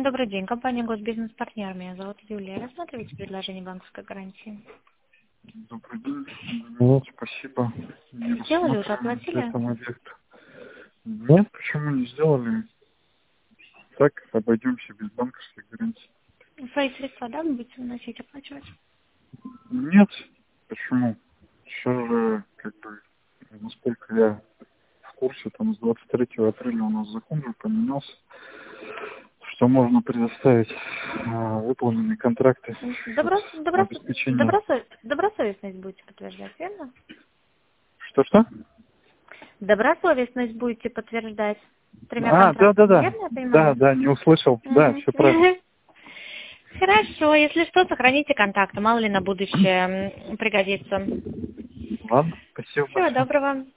Добрый день. Компания Госбизнес-партнер. Меня зовут Юлия. Рассматриваете предложение банковской гарантии? Добрый день. Нет, спасибо. Не Сделали уже, рассматриваем оплатили? этом объект. Нет, почему не сделали? Так обойдемся без банковской гарантии. Свои средства, да, будете выносить, оплачивать? Нет, почему? Сейчас же, насколько я в курсе, там с 23 апреля у нас закон же поменялся, что можно предоставить выполненные контракты обеспечения. Добросовестность будете подтверждать, верно? Что-что? Добросовестность будете подтверждать тремя Да. контрактами, верно я понимаю? Да, не услышал. Да, все правильно. Хорошо, если что, сохраните контакты, мало ли на будущее пригодится. Ладно, спасибо Всего большое. доброго.